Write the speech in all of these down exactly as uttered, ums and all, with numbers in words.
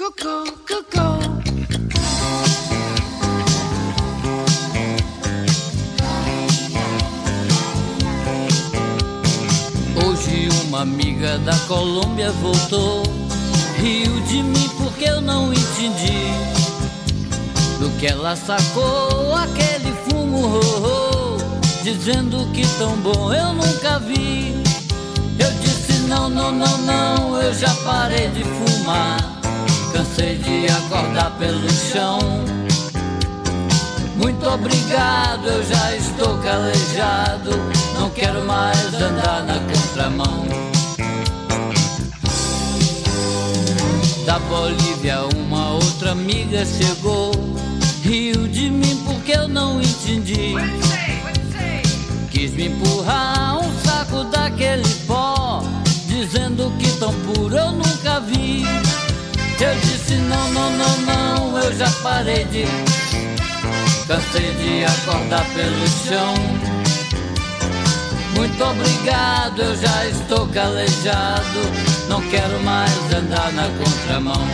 Cocô, cocô. Hoje uma amiga da Colômbia voltou, riu de mim porque eu não entendi do que ela sacou aquele fumo, oh, oh, dizendo que tão bom eu nunca vi. Eu disse não, não, não, não, eu já parei de fumar, cansei de acordar pelo chão. Muito obrigado, eu já estou calejado, não quero mais andar na contramão. Da Bolívia uma outra amiga chegou, riu de mim porque eu não entendi. Quis me empurrar um saco daquele pó, dizendo que tão puro eu nunca vi. Eu disse não, não, não, não, eu já parei de... Cansei de acordar pelo chão. Muito obrigado, eu já estou calejado, não quero mais andar na contramão.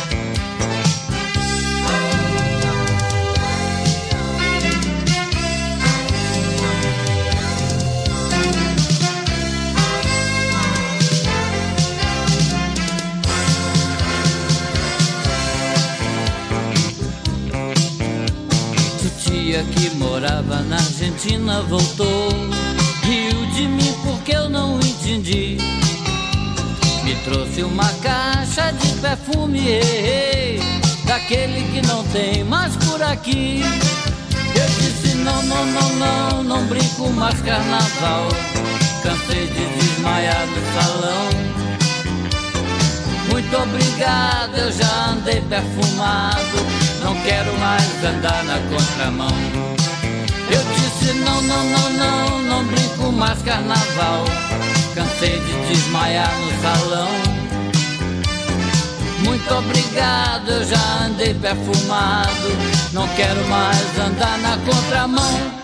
Titia que morava na Argentina voltou, riu de mim porque eu não entendi. Me trouxe uma caixa de perfume, hey, hey, daquele que não tem mais por aqui. Eu disse não, não, não, não, não brinco mais carnaval, cansei de desmaiar no salão. Muito obrigado, eu já andei perfumado, não quero mais andar na contramão. Eu disse não, não, não, não, não brinco mais carnaval, cansei de desmaiar no salão. Muito obrigado, eu já andei perfumado, não quero mais andar na contramão.